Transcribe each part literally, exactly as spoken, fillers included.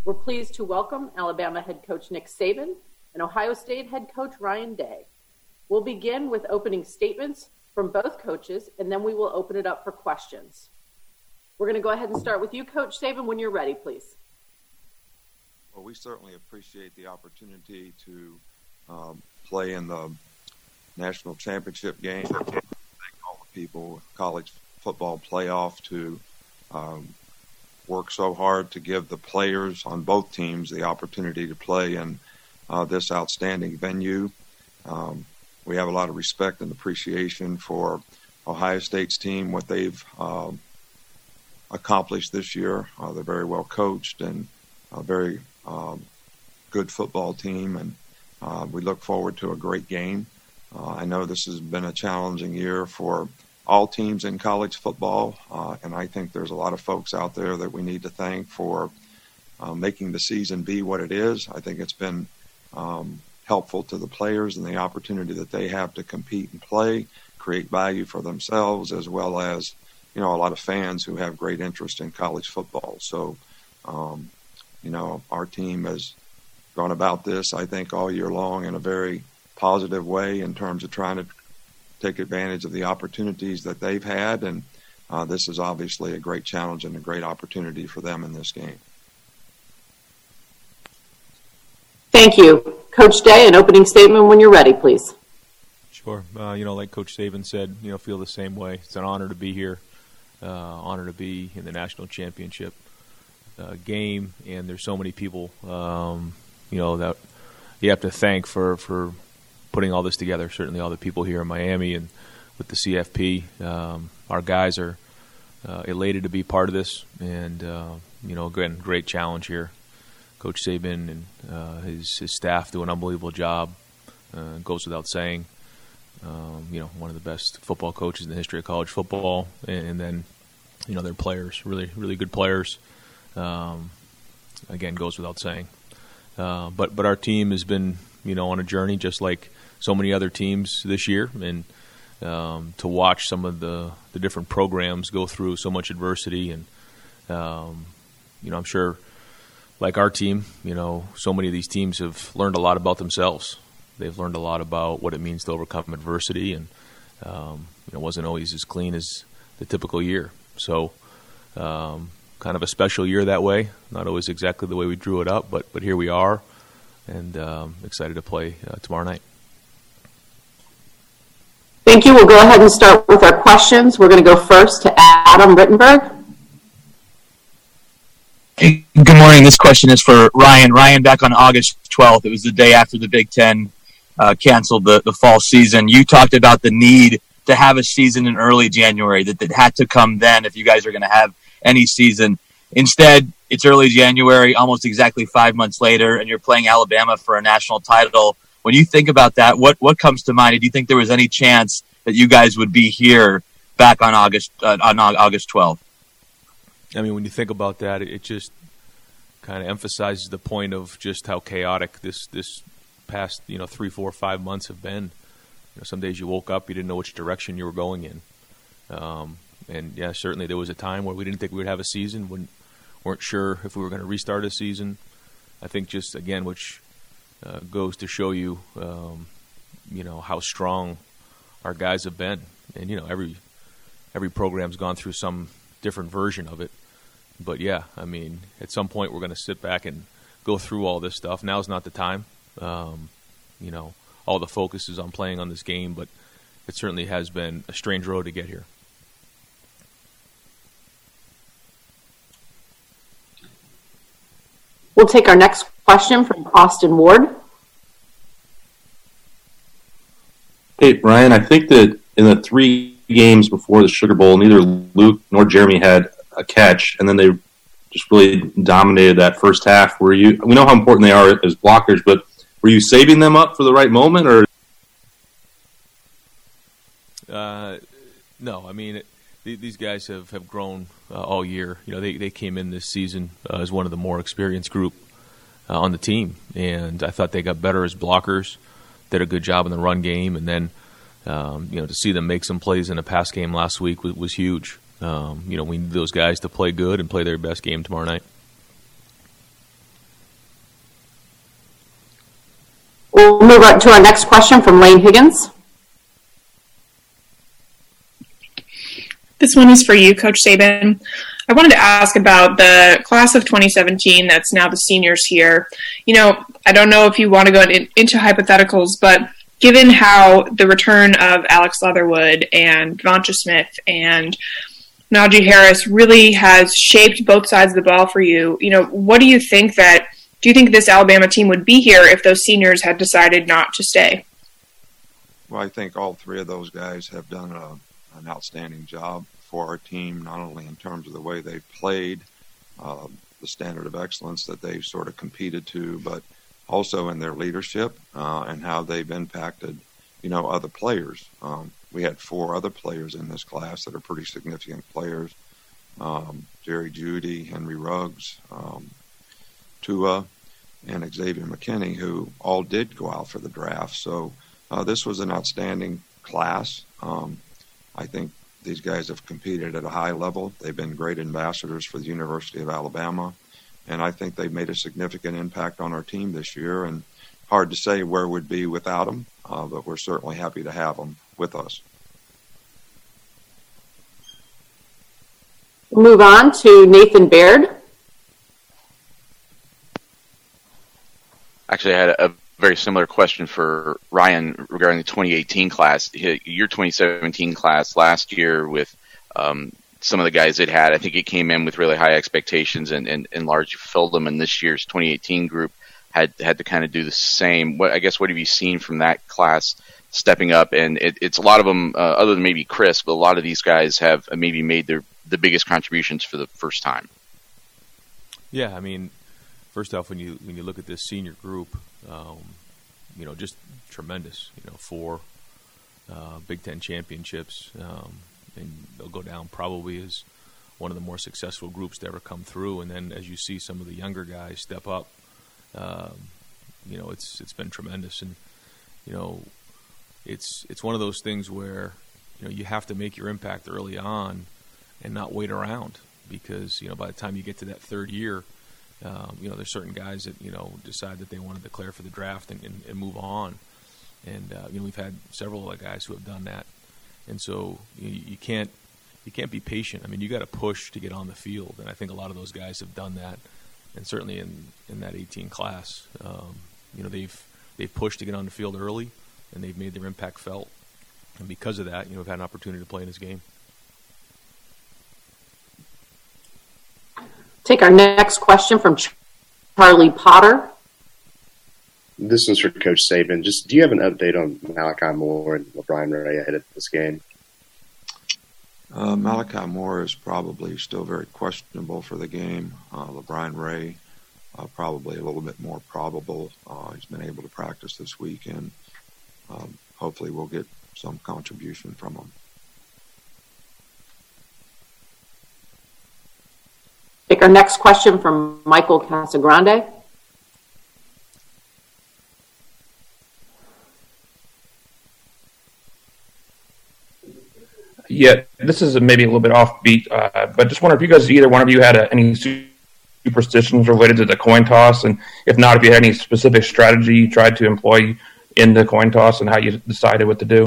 We're pleased to welcome Alabama head coach Nick Saban and Ohio State head coach Ryan Day. We'll begin with opening statements from both coaches, and then we will open it up for questions. We're going to go ahead and start with you, Coach Saban, when you're ready, please. Well, we certainly appreciate the opportunity to um, play in the national championship game. Thank all the people, college football playoff, to um, work so hard to give the players on both teams the opportunity to play in uh, this outstanding venue. Um, we have a lot of respect and appreciation for Ohio State's team, what they've um, accomplished this year. Uh, they're very well coached and a very um, good football team, and uh, we look forward to a great game. Uh, I know this has been a challenging year for all teams in college football, uh, and I think there's a lot of folks out there that we need to thank for uh, making the season be what it is. I think it's been um, helpful to the players and the opportunity that they have to compete and play, create value for themselves, as well as, you know, a lot of fans who have great interest in college football. So, um, you know, our team has gone about this, I think, all year long in a very positive way in terms of trying to take advantage of the opportunities that they've had. And uh, this is obviously a great challenge and a great opportunity for them in this game. Thank you. Coach Day, an opening statement when you're ready, please. Sure. Uh, you know, like Coach Saban said, you know, feel the same way. It's an honor to be here, uh, honor to be in the national championship uh, game, and there's so many people, um, you know, that you have to thank for, for putting all this together. Certainly all the people here in Miami and with the C F P. Um, our guys are uh, elated to be part of this, and, uh, you know, again, great challenge here. Coach Saban and uh, his, his staff do an unbelievable job. Uh, goes without saying. Um, you know, one of the best football coaches in the history of college football, and, and then, you know, their players, really, really good players. Um, again, goes without saying. Uh, but but our team has been, you know, on a journey just like so many other teams this year, and um, to watch some of the, the different programs go through so much adversity, and um, you know, I'm sure, like our team, you know, so many of these teams have learned a lot about themselves. They've learned a lot about what it means to overcome adversity, and um, you know, wasn't always as clean as the typical year. So, um, kind of a special year that way. Not always exactly the way we drew it up, but but here we are, and um, excited to play uh, tomorrow night. Thank you. We'll go ahead and start with our questions. We're going to go first to Adam Rittenberg. Hey, good morning. This question is for Ryan. Ryan, back on August twelfth, it was the day after the Big Ten uh, canceled the, the fall season. You talked about the need to have a season in early January, that, that had to come then if you guys are going to have any season. Instead, it's early January, almost exactly five months later, and you're playing Alabama for a national title. When you think about that, what, what comes to mind? Do you think there was any chance that you guys would be here back on August uh, on August twelfth? I mean, when you think about that, it just kind of emphasizes the point of just how chaotic this this past, you know, three, four, five months have been. You know, some days you woke up, you didn't know which direction you were going in. Um, and, yeah, certainly there was a time where we didn't think we would have a season, when, weren't sure if we were going to restart a season. I think just, again, which uh, goes to show you, um, you know, how strong our guys have been. And, you know, every every program's gone through some different version of it. But, yeah, I mean, at some point we're going to sit back and go through all this stuff. Now's not the time. Um, you know, all the focus is on playing on this game, but it certainly has been a strange road to get here. We'll take our next question from Austin Ward. Hey, Ryan, I think that in the three games before the Sugar Bowl, neither Luke nor Jeremy had a catch, and then they just really dominated that first half. Were you? We know how important they are as blockers, but were you saving them up for the right moment, or? Uh, no, I mean, it, these guys have, have grown uh, all year. You know, they, they came in this season uh, as one of the more experienced group uh, on the team, and I thought they got better as blockers, did a good job in the run game, and then um, you know, to see them make some plays in a pass game last week was, was huge. Um, you know, we need those guys to play good and play their best game tomorrow night. We'll move on to our next question from Lane Higgins. This one is for you, Coach Saban. I wanted to ask about the class of twenty seventeen that's now the seniors here. You know, I don't know if you want to go in, into hypotheticals, but given how the return of Alex Leatherwood and Devonta Smith and Najee Harris really has shaped both sides of the ball for you, you know, what do you think that, do you think this Alabama team would be here if those seniors had decided not to stay? Well, I think all three of those guys have done a, an outstanding job for our team, not only in terms of the way they've played, uh, the standard of excellence that they've sort of competed to, but also in their leadership uh, and how they've impacted, you know, other players. Um, we had four other players in this class that are pretty significant players. Um, Jerry Jeudy, Henry Ruggs, um, Tua, and Xavier McKinney, who all did go out for the draft. So uh, this was an outstanding class. Um, I think these guys have competed at a high level. They've been great ambassadors for the University of Alabama, and I think they've made a significant impact on our team this year. And hard to say where we'd be without them, uh, but we're certainly happy to have them with us. We'll move on to Nathan Baird. Actually, I had a very similar question for Ryan regarding the twenty eighteen class. Your twenty seventeen class last year with um, some of the guys it had, I think it came in with really high expectations and, and, and largely fulfilled them. And this year's twenty eighteen group had had to kind of do the same. What I guess what have you seen from that class stepping up? And it, it's a lot of them, uh, other than maybe Chris, but a lot of these guys have maybe made their the biggest contributions for the first time. Yeah, I mean, first off, when you when you look at this senior group, um, you know, just tremendous. You know, four uh, Big Ten championships, um, and they'll go down probably as one of the more successful groups to ever come through. And then as you see some of the younger guys step up, um, you know, it's it's been tremendous. And you know, it's it's one of those things where you know you have to make your impact early on and not wait around, because you know by the time you get to that third year, um, you know there's certain guys that you know decide that they want to declare for the draft and, and, and move on, and uh, you know we've had several other guys who have done that, and so you, you can't you can't be patient. I mean, you got to push to get on the field, and I think a lot of those guys have done that, and certainly in, in that eighteen class, um, you know they've they've pushed to get on the field early, and they've made their impact felt, and because of that, you know we've had an opportunity to play in this game. Take our next question from Charlie Potter. This is for Coach Saban. Just, do you have an update on Malachi Moore and LaBryan Ray ahead of this game? Uh, Malachi Moore is probably still very questionable for the game. Uh, LaBryan Ray, uh, probably a little bit more probable. Uh, he's been able to practice this weekend. Um, hopefully we'll get some contribution from him. Take our next question from Michael Casagrande. Yeah, this is maybe a little bit offbeat, uh, but just wonder if you guys, either one of you, had uh, any superstitions related to the coin toss, and if not, if you had any specific strategy you tried to employ in the coin toss and how you decided what to do.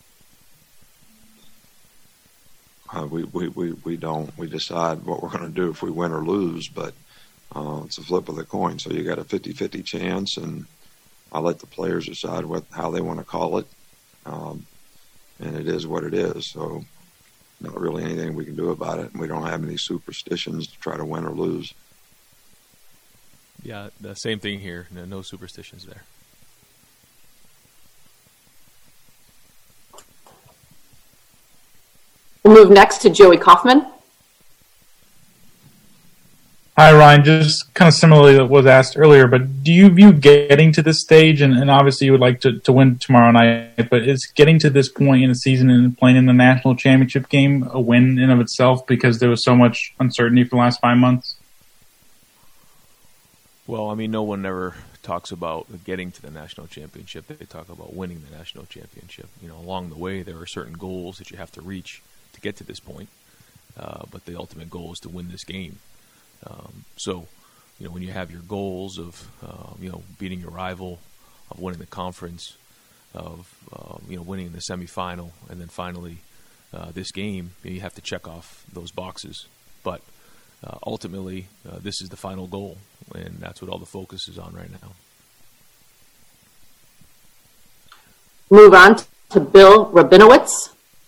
Uh, we, we, we, we don't. We decide what we're going to do if we win or lose, but uh, it's a flip of the coin. So you got a fifty-fifty chance, and I let the players decide what how they want to call it. Um, and it is what it is. So not really anything we can do about it. And we don't have any superstitions to try to win or lose. Yeah, the same thing here. No, no superstitions there. We'll move next to Joey Kaufman. Hi, Ryan. Just kind of similarly to what was asked earlier, but do you view getting to this stage, and, and obviously you would like to, to win tomorrow night, but is getting to this point in the season and playing in the national championship game a win in of itself because there was so much uncertainty for the last five months? Well, I mean, no one ever talks about getting to the national championship. They talk about winning the national championship. You know, along the way, there are certain goals that you have to reach to get to this point, uh, but the ultimate goal is to win this game. Um, so, you know, when you have your goals of, uh, you know, beating your rival of winning the conference, of uh, you know winning the semifinal, and then finally uh, this game. You have to check off those boxes, but uh, ultimately uh, this is the final goal, and that's what all the focus is on right now. Move on to Bill Rabinowitz.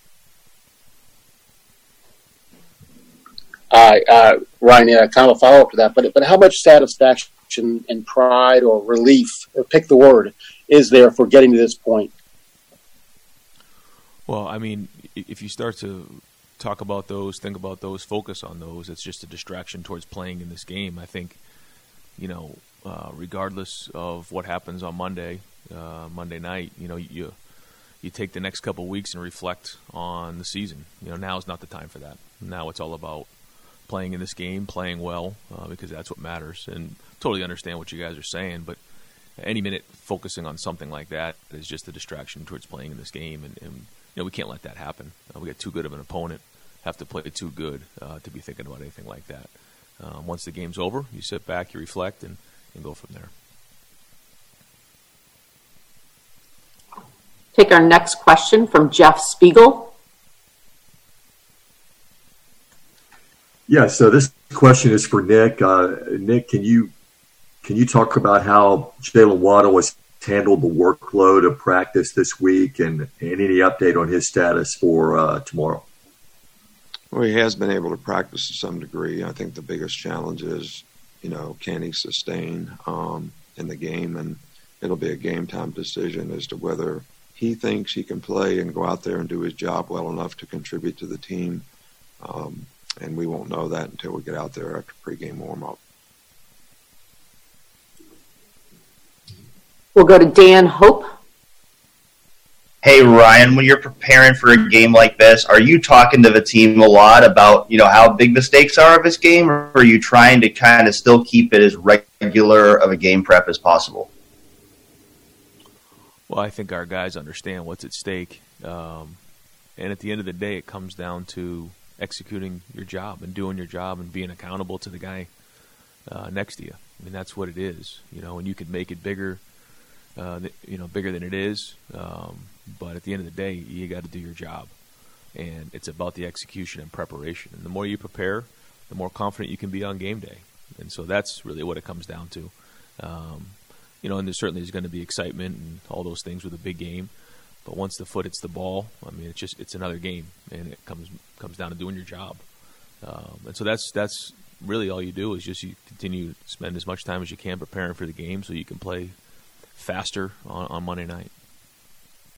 Uh, uh, Ryan, yeah, kind of a follow-up to that, but but how much satisfaction and pride or relief, or pick the word, is there for getting to this point? Well, I mean, if you start to talk about those, think about those, focus on those, it's just a distraction towards playing in this game. I think, you know, uh, regardless of what happens on Monday, uh, Monday night, you know, you you take the next couple of weeks and reflect on the season. You know, now is not the time for that. Now it's all about playing in this game, playing well, uh, because that's what matters. And totally understand what you guys are saying, but any minute focusing on something like that is just a distraction towards playing in this game, and, and you know we can't let that happen. Uh, we got too good of an opponent, have to play too good uh, to be thinking about anything like that. Um, once the game's over, you sit back, you reflect, and, and go from there. Take our next question from Jeff Spiegel. Yeah, so this question is for Nick. Uh, Nick, can you can you talk about how Jalen Waddle has handled the workload of practice this week, and, and any update on his status for uh, tomorrow? Well, he has been able to practice to some degree. I think the biggest challenge is, you know, can he sustain um, in the game, and it'll be a game time decision as to whether he thinks he can play and go out there and do his job well enough to contribute to the team. Um, And we won't know that until we get out there after pregame warm-up. We'll go to Dan Hope. Hey, Ryan, when you're preparing for a game like this, are you talking to the team a lot about, you know, how big the stakes are of this game, or are you trying to kind of still keep it as regular of a game prep as possible? Well, I think our guys understand what's at stake. Um, and at the end of the day, it comes down to executing your job and doing your job and being accountable to the guy uh, next to you. I mean, that's what it is, you know, and you could make it bigger, uh, you know, bigger than it is. Um, but at the end of the day, you got to do your job, and it's about the execution and preparation. And the more you prepare, the more confident you can be on game day. And so that's really what it comes down to. Um, you know, and there certainly is going to be excitement and all those things with a big game. But once the foot hits the ball, I mean, it's just it's another game, and it comes comes down to doing your job. Um, and so that's that's really all you do is just you continue to spend as much time as you can preparing for the game so you can play faster on, on Monday night.